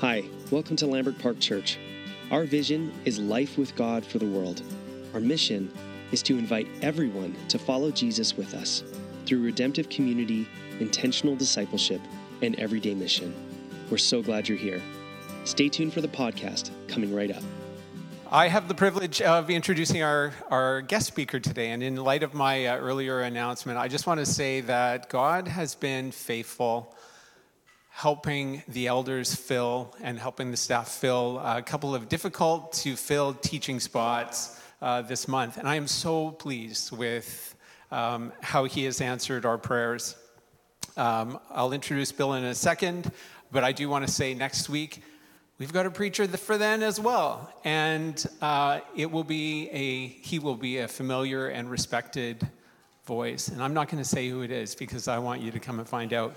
Hi, welcome to Lambert Park Church. Our vision is life with God for the world. Our mission is to invite everyone to follow Jesus with us through redemptive community, intentional discipleship, and everyday mission. We're so glad you're here. Stay tuned for the podcast coming right up. I have the privilege of introducing our guest speaker today, and in light of my earlier announcement, I just want to say that God has been faithful, helping the elders fill and helping the staff fill a couple of difficult to fill teaching spots this month, and I am so pleased with how he has answered our prayers. I'll introduce Bill in a second, but I do want to say next week, we've got a preacher for then as well, and he will be a familiar and respected voice. And I'm not going to say who it is because I want you to come and find out.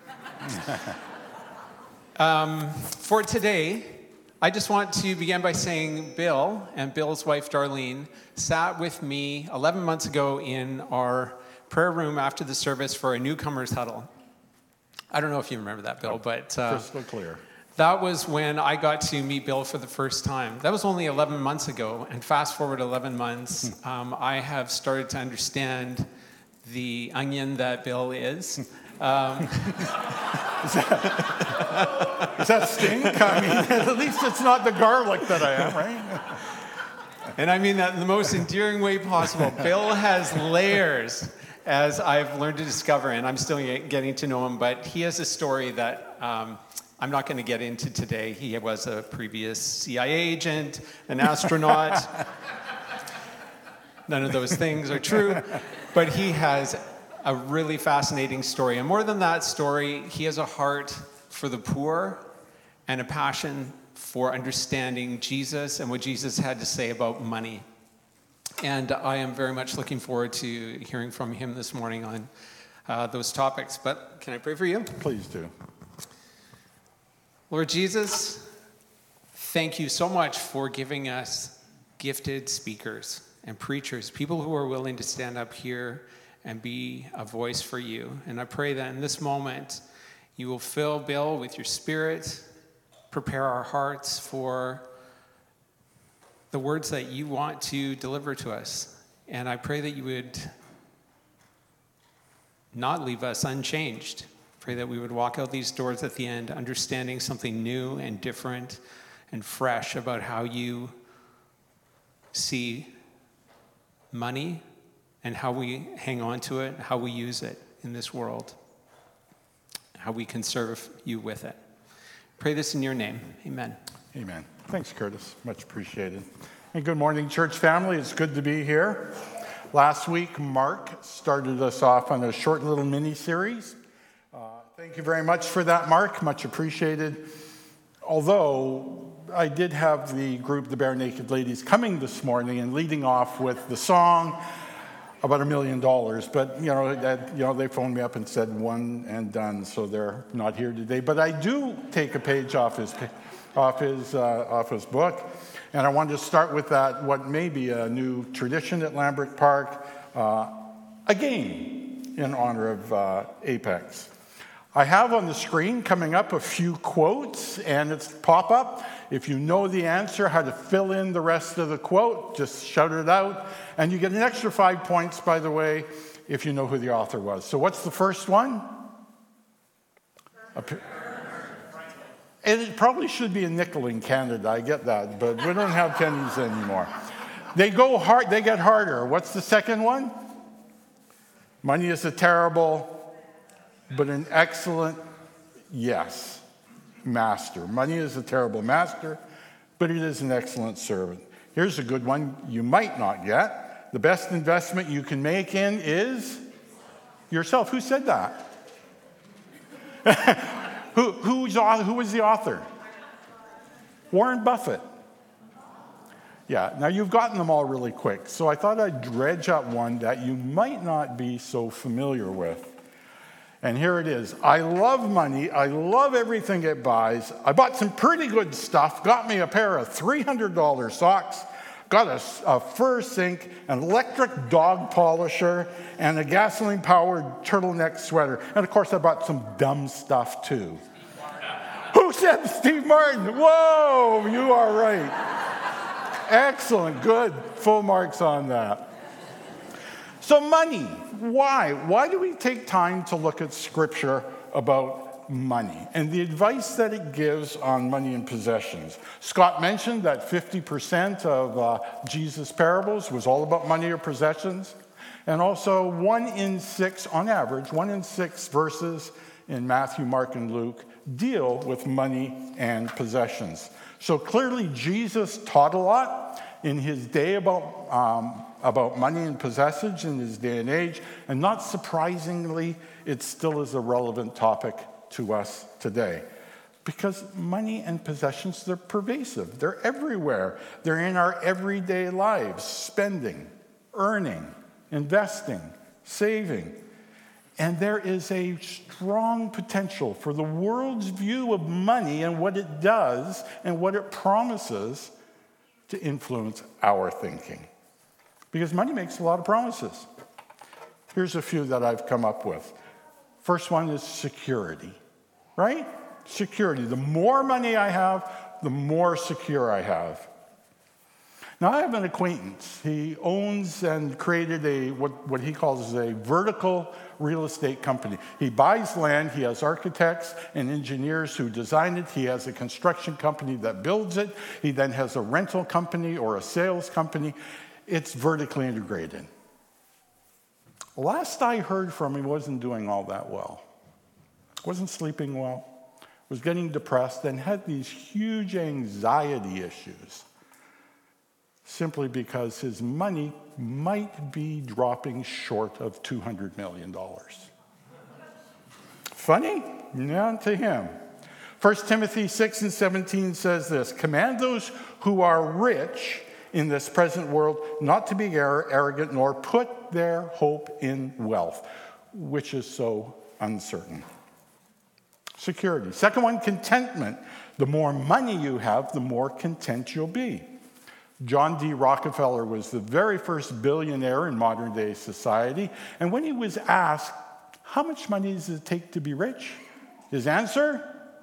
For today, I just want to begin by saying Bill and Bill's wife Darlene sat with me 11 months ago in our prayer room after the service for a newcomers huddle. I don't know if you remember that, Bill, but crystal clear. That was when I got to meet Bill for the first time. That was only 11 months ago, and fast forward 11 months, I have started to understand the onion that Bill is. Does that stink? I mean, at least it's not the garlic that I am, right? And I mean that in the most endearing way possible. Bill has layers, as I've learned to discover, and I'm still getting to know him, but he has a story that I'm not going to get into today. He was a previous CIA agent, an astronaut. None of those things are true, but he has a really fascinating story. And more than that story, he has a heart for the poor and a passion for understanding Jesus and what Jesus had to say about money. And I am very much looking forward to hearing from him this morning on those topics. But can I pray for you? Please do. Lord Jesus, thank you so much for giving us gifted speakers and preachers, people who are willing to stand up here and be a voice for you. And I pray that in this moment, you will fill Bill with your spirit, prepare our hearts for the words that you want to deliver to us. And I pray that you would not leave us unchanged. Pray that we would walk out these doors at the end understanding something new and different and fresh about how you see money and how we hang on to it, how we use it in this world, how we can serve you with it. Pray this in your name. Amen. Amen. Thanks, Curtis. Much appreciated. And good morning, church family. It's good to be here. Last week, Mark started us off on a short little mini-series. Thank you very much for that, Mark. Much appreciated. Although I did have the group, the Bare Naked Ladies, coming this morning and leading off with the song about $1 million. But they phoned me up and said one and done, so they're not here today. But I do take a page off his book, and I wanted to start with that. What may be a new tradition at Lambert Park, a game in honor of Apex. I have on the screen coming up a few quotes, and it's pop up. If you know the answer, how to fill in the rest of the quote, just shout it out. And you get an extra 5 points, by the way, if you know who the author was. So what's the first one? And it probably should be a nickel in Canada, I get that, but we don't have pennies anymore. They go hard, they get harder. What's the second one? Money is a terrible but an excellent, yes, master. Money is a terrible master, but it is an excellent servant. Here's a good one you might not get. The best investment you can make in is yourself. Who said that? Who was the author? Warren Buffett. Yeah, now you've gotten them all really quick, so I thought I'd dredge up one that you might not be so familiar with. And here it is. I love money. I love everything it buys. I bought some pretty good stuff. Got me a pair of $300 socks. Got a fur sink, an electric dog polisher, and a gasoline-powered turtleneck sweater. And, of course, I bought some dumb stuff, too. Who said Steve Martin? Whoa, you are right. Excellent, good. Full marks on that. So money, why? Why do we take time to look at Scripture about money and the advice that it gives on money and possessions? Scott mentioned that 50% of Jesus' parables was all about money or possessions. And also 1 in 6, on average, 1 in 6 verses in Matthew, Mark, and Luke deal with money and possessions. So clearly Jesus taught a lot in his day about money and possessions in his day and age, and not surprisingly, it still is a relevant topic to us today. Because money and possessions, they're pervasive. They're everywhere. They're in our everyday lives, spending, earning, investing, saving. And there is a strong potential for the world's view of money and what it does and what it promises to influence our thinking. Because money makes a lot of promises. Here's a few that I've come up with. First one is security, right? Security. The more money I have, the more secure I have. Now, I have an acquaintance. He owns and created what he calls a vertical real estate company. He buys land. He has architects and engineers who design it. He has a construction company that builds it. He then has a rental company or a sales company. It's vertically integrated. Last I heard from him, he wasn't doing all that well. Wasn't sleeping well. Was getting depressed and had these huge anxiety issues. Simply because his money might be dropping short of $200 million. Funny? Not to him. 1 Timothy 6:17 says this, "Command those who are rich in this present world not to be arrogant, nor put their hope in wealth, which is so uncertain." Security. Second one, contentment. The more money you have, the more content you'll be. John D. Rockefeller was the very first billionaire in modern day society. And when he was asked, how much money does it take to be rich? His answer?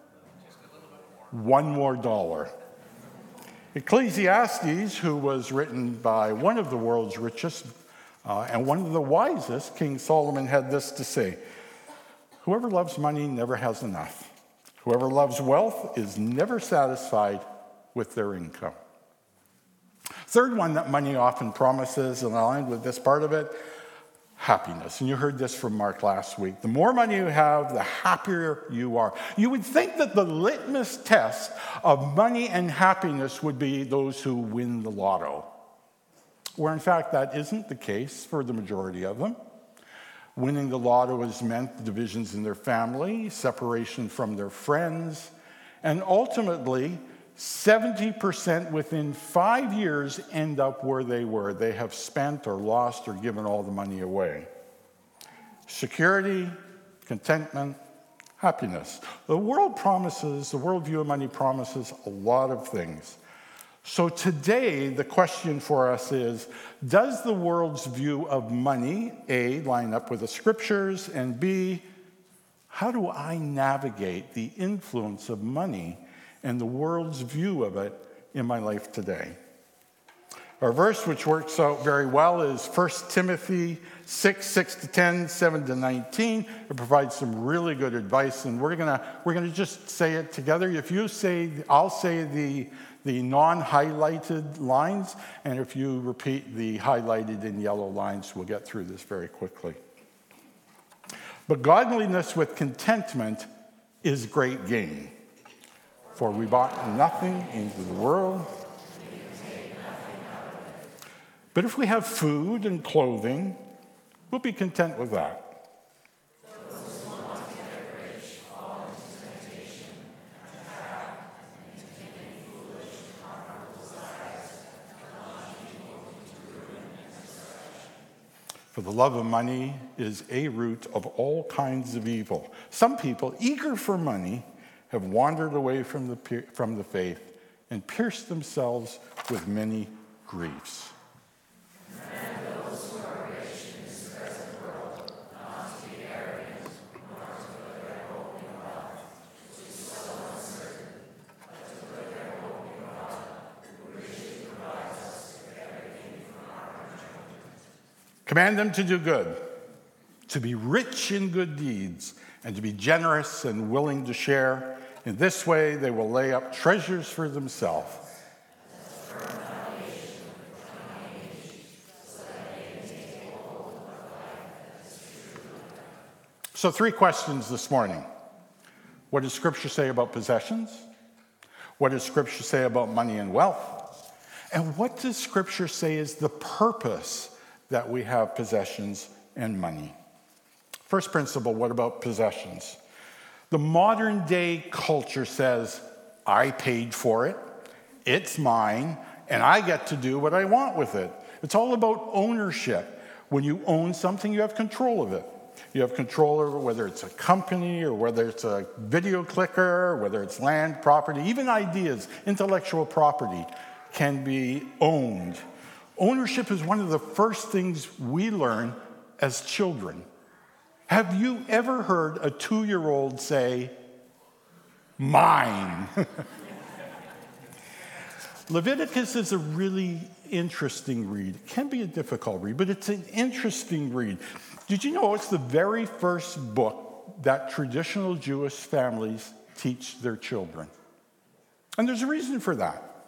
$1 more. Ecclesiastes, who was written by one of the world's richest and one of the wisest, King Solomon, had this to say: "Whoever loves money never has enough. Whoever loves wealth is never satisfied with their income." Third one that money often promises, and I'll end with this part of it, happiness. And you heard this from Mark last week. The more money you have, the happier you are. You would think that the litmus test of money and happiness would be those who win the lotto, where in fact that isn't the case for the majority of them. Winning the lotto has meant divisions in their family, separation from their friends, and ultimately 70% within 5 years end up where they were. They have spent or lost or given all the money away. Security, contentment, happiness. The worldview of money promises a lot of things. So today, the question for us is, does the world's view of money, A, line up with the scriptures, and B, how do I navigate the influence of money and the world's view of it in my life today? Our verse, which works out very well, is 1 Timothy 6:6-10, 7-19. It provides some really good advice, and we're gonna just say it together. If you say, I'll say the non-highlighted lines, and if you repeat the highlighted in yellow lines, we'll get through this very quickly. "But godliness with contentment is great gain. For we brought nothing into the world. But if we have food and clothing, we'll be content with that." For the love of money is a root of all kinds of evil. Some people, eager for money, have wandered away from the faith and pierced themselves with many griefs. And those who are rich in this present world, not to be arrogant, nor to put their hope in wealth, which is so uncertain, Command them to do good, to be rich in good deeds, and to be generous and willing to share. In this way, they will lay up treasures for themselves. So 3 questions this morning. What does Scripture say about possessions? What does Scripture say about money and wealth? And what does Scripture say is the purpose that we have possessions and money? First principle, what about possessions? The modern day culture says, I paid for it, it's mine, and I get to do what I want with it. It's all about ownership. When you own something, you have control of it. You have control over whether it's a company or whether it's a video clicker, whether it's land, property, even ideas, intellectual property can be owned. Ownership is one of the first things we learn as children. Have you ever heard a 2-year-old say, mine? Leviticus is a really interesting read. It can be a difficult read, but it's an interesting read. Did you know it's the very first book that traditional Jewish families teach their children? And there's a reason for that.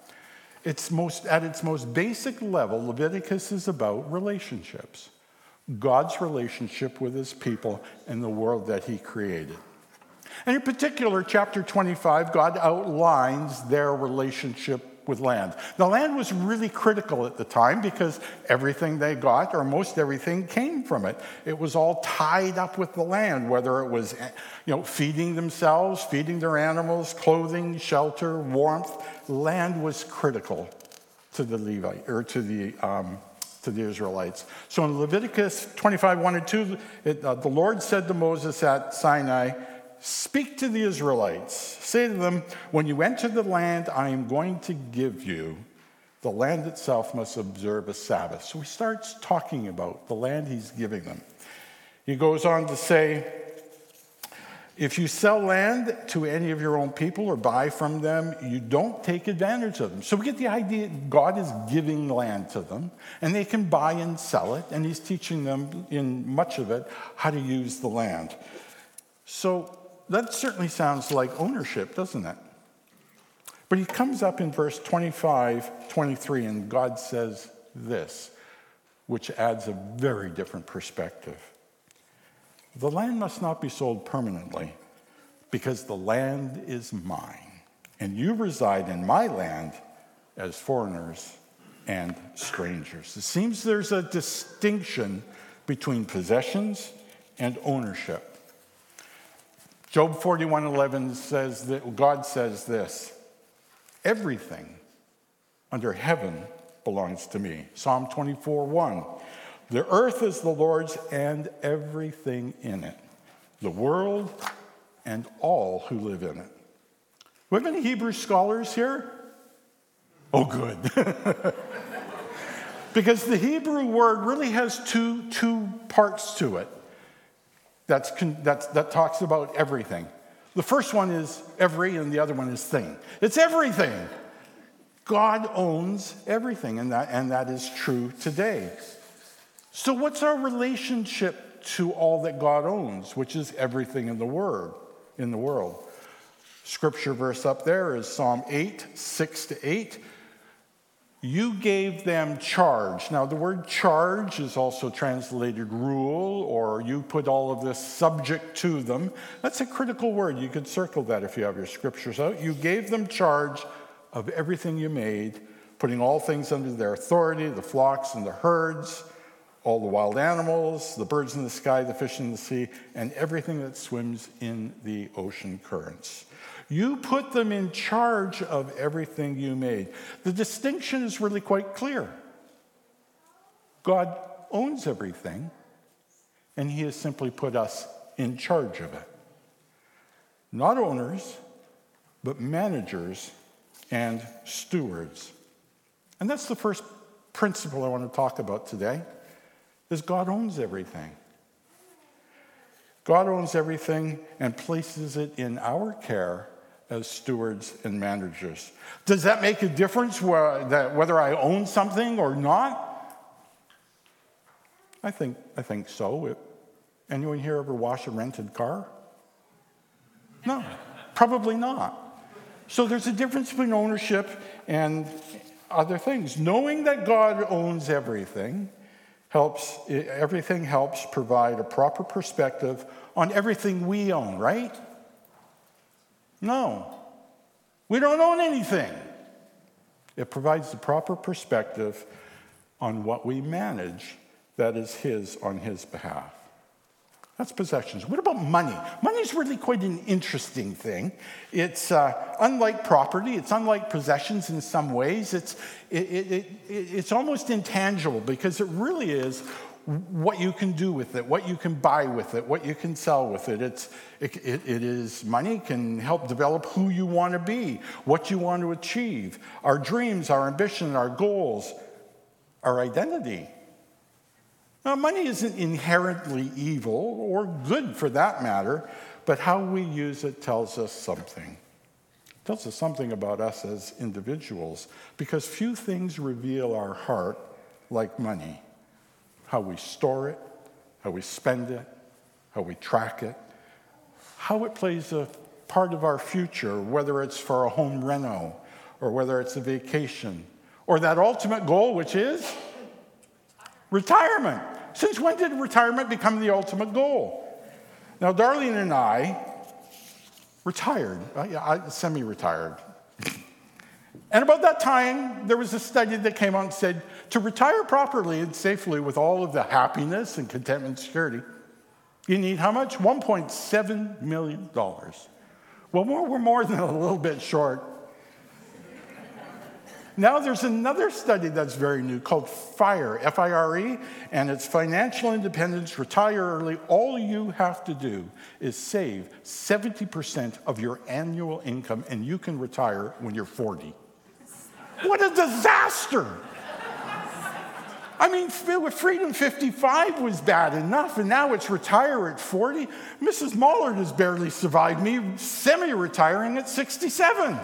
At its most basic level, Leviticus is about relationships. God's relationship with his people and the world that he created. And in particular, chapter 25, God outlines their relationship with land. The land was really critical at the time because everything they got, or most everything, came from it. It was all tied up with the land, whether it was, feeding themselves, feeding their animals, clothing, shelter, warmth. Land was critical to the Levite, or to the Israelites. So in Leviticus 25, 1 and 2, the Lord said to Moses at Sinai, speak to the Israelites. Say to them, when you enter the land I am going to give you, the land itself must observe a Sabbath. So he starts talking about the land he's giving them. He goes on to say, if you sell land to any of your own people or buy from them, you don't take advantage of them. So we get the idea God is giving land to them, and they can buy and sell it, and he's teaching them in much of it how to use the land. So that certainly sounds like ownership, doesn't it? But he comes up in verse 25, 23, and God says this, which adds a very different perspective. The land must not be sold permanently, because the land is mine, and you reside in my land as foreigners and strangers. It seems there's a distinction between possessions and ownership. Job 41:11 says that God says this, everything under heaven belongs to me. Psalm 24:1, the earth is the Lord's and everything in it, the world and all who live in it. Do we have any Hebrew scholars here? Oh, good. Because the Hebrew word really has two parts to it. That talks about everything. The first one is every, and the other one is thing. It's everything. God owns everything, and that is true today. So what's our relationship to all that God owns, which is everything in the world? Scripture verse up there is Psalm 8, 6-8. You gave them charge. Now, the word charge is also translated rule, or you put all of this subject to them. That's a critical word. You could circle that if you have your scriptures out. You gave them charge of everything you made, putting all things under their authority, the flocks and the herds, all the wild animals, the birds in the sky, the fish in the sea, and everything that swims in the ocean currents. You put them in charge of everything you made. The distinction is really quite clear. God owns everything, and he has simply put us in charge of it. Not owners, but managers and stewards. And that's the first principle I want to talk about today, is God owns everything. God owns everything and places it in our care as stewards and managers. Does that make a difference whether I own something or not? I think so. Anyone here ever wash a rented car? No, probably not. So there's a difference between ownership and other things. Knowing that God owns everything helps provide a proper perspective on everything we own, right? No, we don't own anything. It provides the proper perspective on what we manage that is his on his behalf. That's possessions. What about money? Money is really quite an interesting thing. It's unlike property. It's unlike possessions in some ways. It's almost intangible because it really is what you can do with it, what you can buy with it, what you can sell with it. It is money can help develop who you want to be, what you want to achieve, our dreams, our ambition, our goals, our identity. Now, money isn't inherently evil or good for that matter, but how we use it tells us something. It tells us something about us as individuals, because few things reveal our heart like money. How we store it, how we spend it, how we track it, how it plays a part of our future, whether it's for a home reno, or whether it's a vacation, or that ultimate goal, which is retirement. Since when did retirement become the ultimate goal? Now, Darlene and I retired, semi-retired. And about that time, there was a study that came out and said, to retire properly and safely with all of the happiness and contentment and security, you need how much? $1.7 million. Well, we're more than a little bit short. Now there's another study that's very new called FIRE, F-I-R-E, and it's financial independence, retire early. All you have to do is save 70% of your annual income, and you can retire when you're 40. What a disaster! I mean, Freedom 55 was bad enough, and now it's retire at 40. Mrs. Mollard has barely survived me semi-retiring at 67.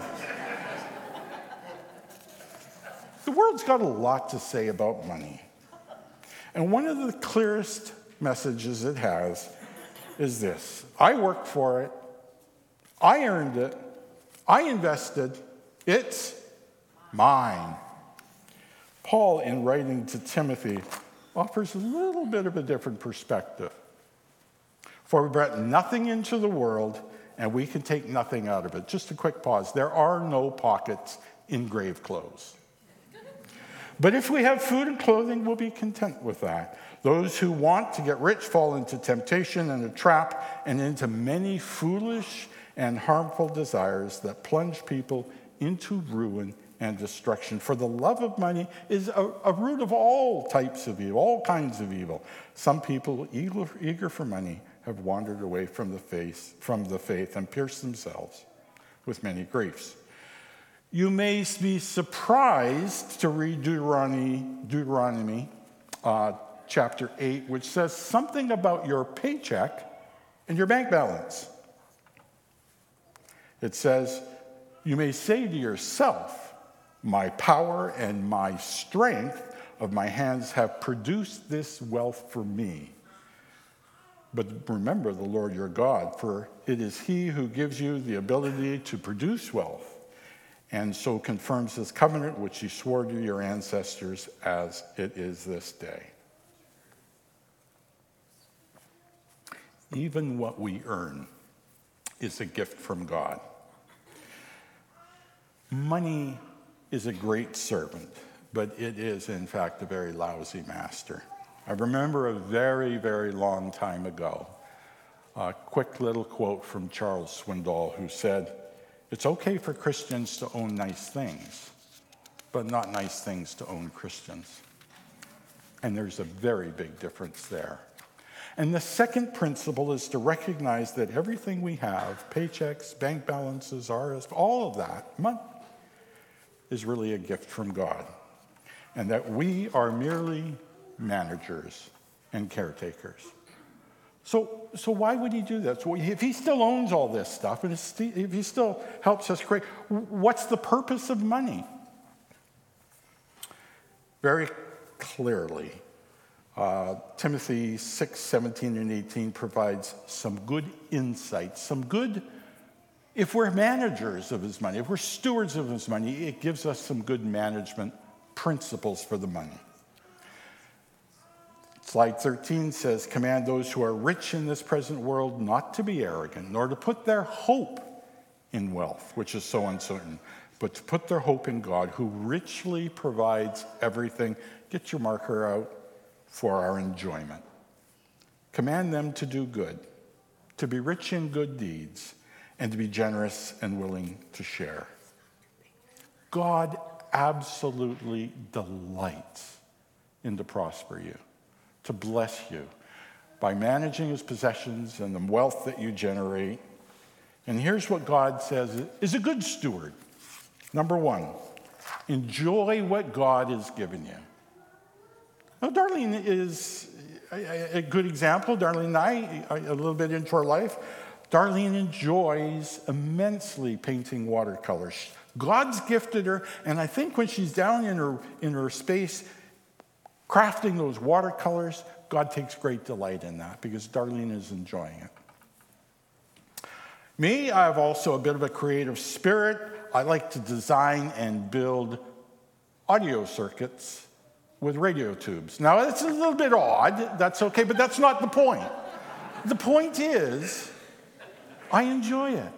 The world's got a lot to say about money. And one of the clearest messages it has is this: I worked for it, I earned it, I invested, it's mine. Paul, in writing to Timothy, offers a little bit of a different perspective. For we brought nothing into the world, and we can take nothing out of it. Just a quick pause. There are no pockets in grave clothes. But if we have food and clothing, we'll be content with that. Those who want to get rich fall into temptation and a trap and into many foolish and harmful desires that plunge people into ruin and destruction. For the love of money is a root of all types of evil, all kinds of evil. Some people, eager for money, have wandered away from the faith and pierced themselves with many griefs. You may be surprised to read Deuteronomy chapter 8, which says something about your paycheck and your bank balance. It says, you may say to yourself, my power and my strength of my hands have produced this wealth for me. But remember the Lord your God, for it is he who gives you the ability to produce wealth, and so confirms his covenant, which he swore to your ancestors as it is this day. Even what we earn is a gift from God. Money is a great servant, but it is, in fact, a very lousy master. I remember a very, very long time ago, a quick little quote from Charles Swindoll, who said, it's okay for Christians to own nice things, but not nice things to own Christians. And there's a very big difference there. And the second principle is to recognize that everything we have, paychecks, bank balances, all of that, money, is really a gift from God. And that we are merely managers and caretakers. So why would he do that? So if he still owns all this stuff, and if he still helps us create, what's the purpose of money? Very clearly, Timothy 6:17 and 18 provides some good insight, if we're managers of his money, if we're stewards of his money, it gives us some good management principles for the money. Slide 13 says, command those who are rich in this present world not to be arrogant, nor to put their hope in wealth, which is so uncertain, but to put their hope in God, who richly provides everything. Get your marker out. For our enjoyment. Command them to do good, to be rich in good deeds, and to be generous and willing to share. God absolutely delights in to prosper you, to bless you by managing his possessions and the wealth that you generate. And here's what God says is a good steward. Number one, enjoy what God has given you. Now, Darlene is a good example. Darlene and I, a little bit into our life, Darlene enjoys immensely painting watercolors. God's gifted her, and I think when she's down in her space crafting those watercolors, God takes great delight in that because Darlene is enjoying it. Me, I have also a bit of a creative spirit. I like to design and build audio circuits with radio tubes. Now, it's a little bit odd. That's okay, but that's not the point. The point is, I enjoy it.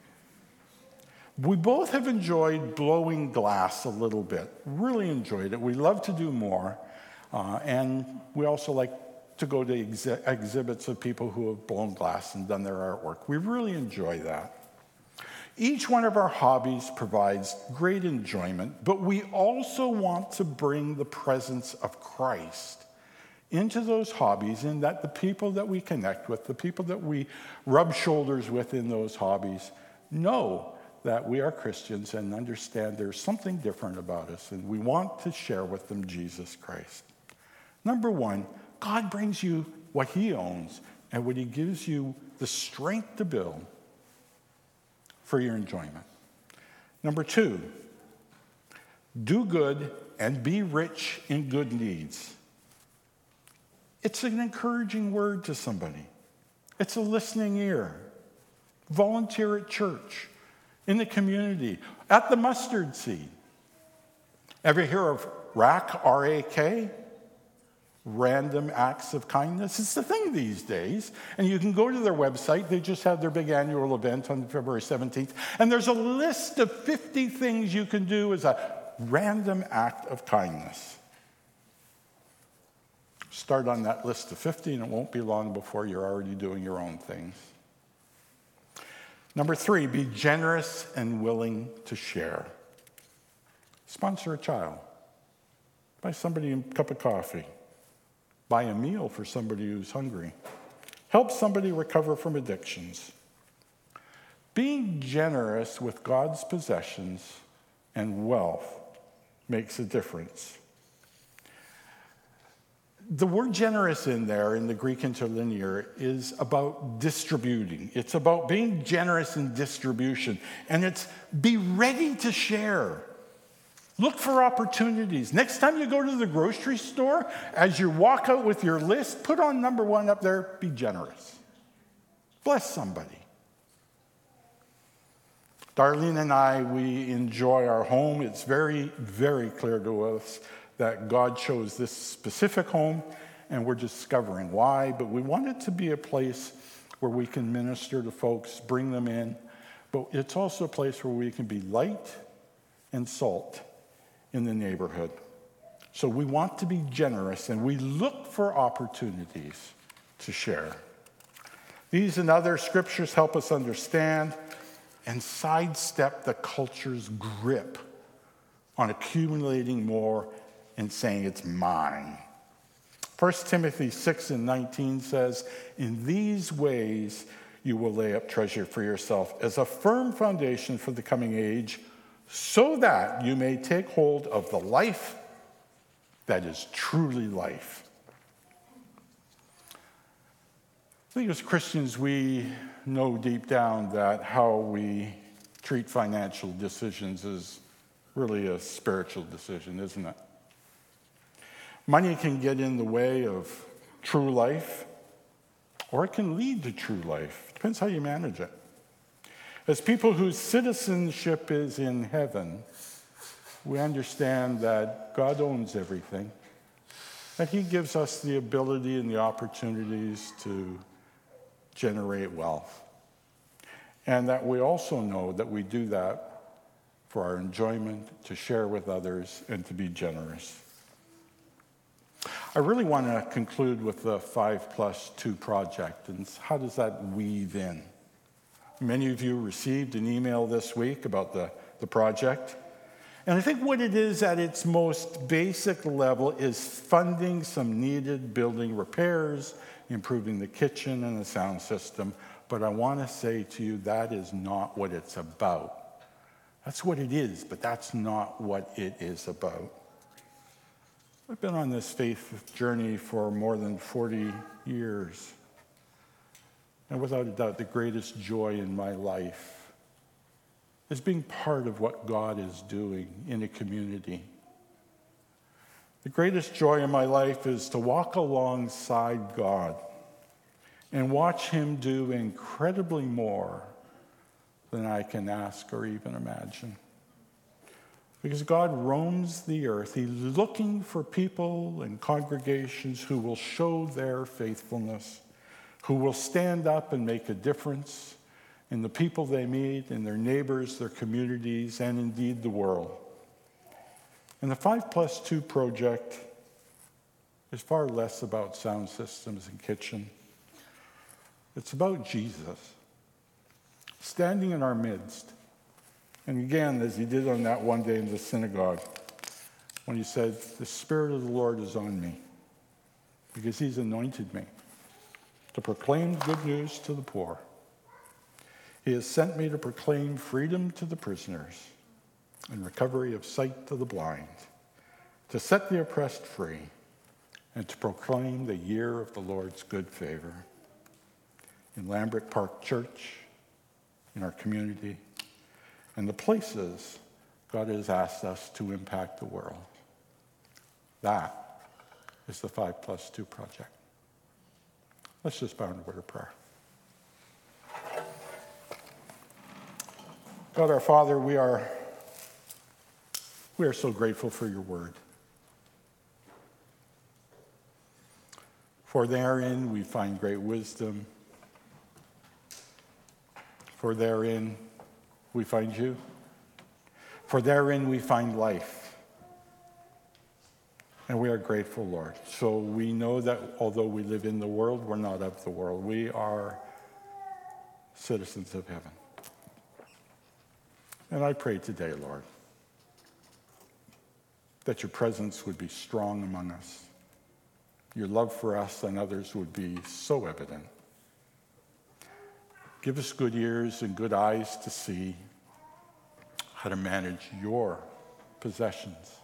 We both have enjoyed blowing glass a little bit. Really enjoyed it. We love to do more. And we also like to go to exhibits of people who have blown glass and done their artwork. We really enjoy that. Each one of our hobbies provides great enjoyment, but we also want to bring the presence of Christ into those hobbies, in that the people that we connect with, the people that we rub shoulders with in those hobbies, know that we are Christians and understand there's something different about us, and we want to share with them Jesus Christ. Number one, God brings you what he owns and what he gives you the strength to build for your enjoyment. Number two, do good and be rich in good deeds. It's an encouraging word to somebody. It's a listening ear. Volunteer at church, in the community, at the mustard seed. Ever hear of RAK, R-A-K? Random Acts of Kindness. It's the thing these days. And you can go to their website. They just had their big annual event on February 17th. And there's a list of 50 things you can do as a random act of kindness. Start on that list of 50, and it won't be long before you're already doing your own things. Number three, be generous and willing to share. Sponsor a child. Buy somebody a cup of coffee. Buy a meal for somebody who's hungry. Help somebody recover from addictions. Being generous with God's possessions and wealth makes a difference. The word generous in there, in the Greek interlinear, is about distributing. It's about being generous in distribution. And it's be ready to share. Look for opportunities. Next time you go to the grocery store, as you walk out with your list, put on number one up there, be generous. Bless somebody. Darlene and I, we enjoy our home. It's very, very clear to us that God chose this specific home, and we're discovering why. But we want it to be a place where we can minister to folks, bring them in. But it's also a place where we can be light and salt in the neighborhood. So we want to be generous, and we look for opportunities to share. These and other scriptures help us understand and sidestep the culture's grip on accumulating more and saying it's mine. 1 Timothy 6:19 says, in these ways you will lay up treasure for yourself as a firm foundation for the coming age, so that you may take hold of the life that is truly life. I think as Christians, we know deep down that how we treat financial decisions is really a spiritual decision, isn't it? Money can get in the way of true life, or it can lead to true life. Depends how you manage it. As people whose citizenship is in heaven, we understand that God owns everything, that he gives us the ability and the opportunities to generate wealth. And that we also know that we do that for our enjoyment, to share with others, and to be generous. I really want to conclude with the 5+2 project, and how does that weave in? Many of you received an email this week about the project. And I think what it is at its most basic level is funding some needed building repairs, improving the kitchen and the sound system. But I want to say to you, that is not what it's about. That's what it is, but that's not what it is about. I've been on this faith journey for more than 40 years. And without a doubt, the greatest joy in my life is being part of what God is doing in a community. The greatest joy in my life is to walk alongside God and watch him do incredibly more than I can ask or even imagine. Because God roams the earth. He's looking for people and congregations who will show their faithfulness, who will stand up and make a difference in the people they meet, in their neighbors, their communities, and indeed the world. And the 5+2 project is far less about sound systems and kitchen. It's about Jesus standing in our midst. And again, as he did on that one day in the synagogue, when he said, "The Spirit of the Lord is on me, because he's anointed me to proclaim good news to the poor. He has sent me to proclaim freedom to the prisoners and recovery of sight to the blind, to set the oppressed free, and to proclaim the year of the Lord's good favor." In Lambert Park Church, in our community, and the places God has asked us to impact the world. That is the 5+2 project. Let's just bow in a word of prayer. God our Father, we are so grateful for your word. For therein we find great wisdom. For therein we find you. For therein we find life. And we are grateful, Lord. So we know that although we live in the world, we're not of the world. We are citizens of heaven. And I pray today, Lord, that your presence would be strong among us. Your love for us and others would be so evident. Give us good ears and good eyes to see how to manage your possessions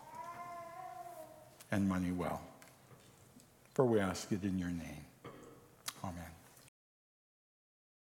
and money well. For we ask it in your name. Amen.